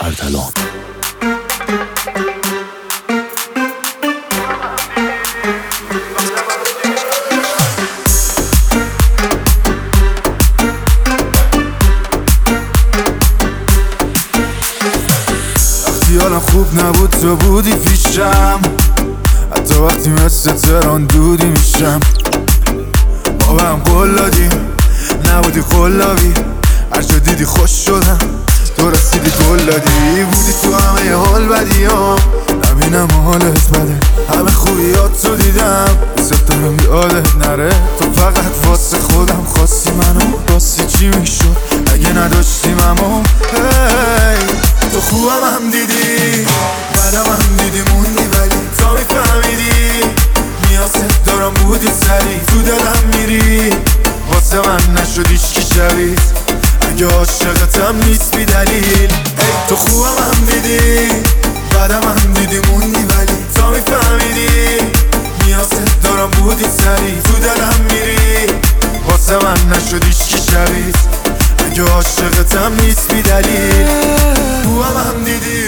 اردلان. وقتی حالم خوب نبود تو بودی پیشم، حتی وقتی مثل تران دودی میشم. ما به هم قول دادیم نبودی قلابی، هر جا دیدی خوش شدم تو رسیدی گل دادی. بودی تو همه حال بدی ها، نبینم حالت بده، همه خوبیات تو دیدم، دوست دارم یادت نره. تو فقط واسه خودم خواستی منو، واسه چی میشد اگه نداشتیم امو. تو خوبم هم دیدی بعدم هم دیدی موندی، ولی تا میفهمیدی نیازت دارم بودی سری تو دلم میری، واسه من نشدیش کی شبید اگه عاشقتم نیست بی دلیل. تو خوبم هم دیدی بعدم هم دیدی موندی، ولی تا میفهمیدی نیازت دارم بودی سری تو دلم میری، واسه من نشدیش کی شبید اگه عاشقتم نیست بی دلیل. خوبم هم دیدی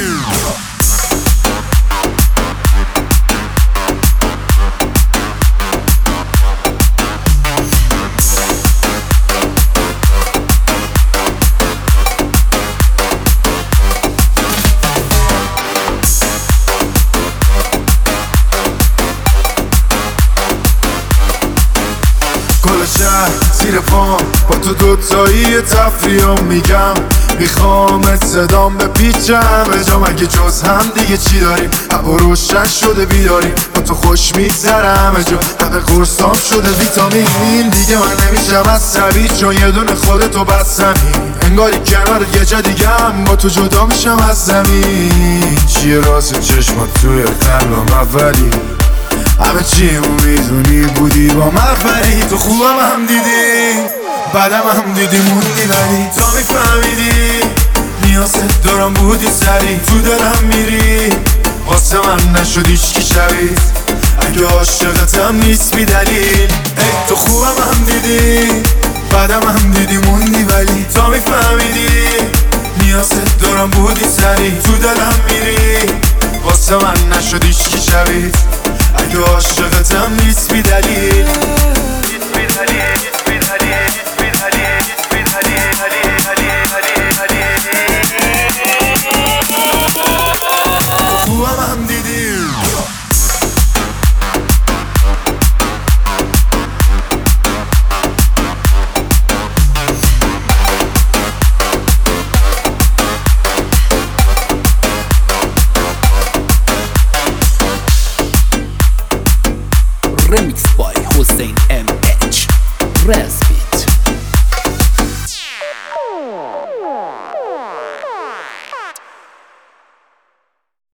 کل شهر زیر پام با تو دوتایی تفریحم میگم، میخوام صدام بپیچم به جا، مگه جز هم دیگه چی داریم؟ هوا روشن شده بیداریم، با تو خوش میگذرم جا، همه قرصام شده ویتامین، دیگه من نمیشم عصبی چون یه دونه خودتو بستمی، انگاری کنارت یه جا دیگه هم با تو جدا میشم از زمین. چیه راست چشمات توی قلبم اولی، همه چیمو میدونی بودی با مفری. تو خوبم هم دیدی بعدم هم دیدی موندی، ولی تا میفهمیدی نیازت دارم بودی سری تو دلم میری، واسه من نشدیش کی شبید اگه عاشقتم نیست بی دلیل. تو خوبم هم دیدی بعدم هم دیدی موندی، ولی تا میفهمیدی نیازت دارم بودی سری تو دلم میری، واسه من نشدیش کی شبید اگه عاشقتم نیست بی دلیل. خوبم هم دیدی Remix by Hussein MH Raspi.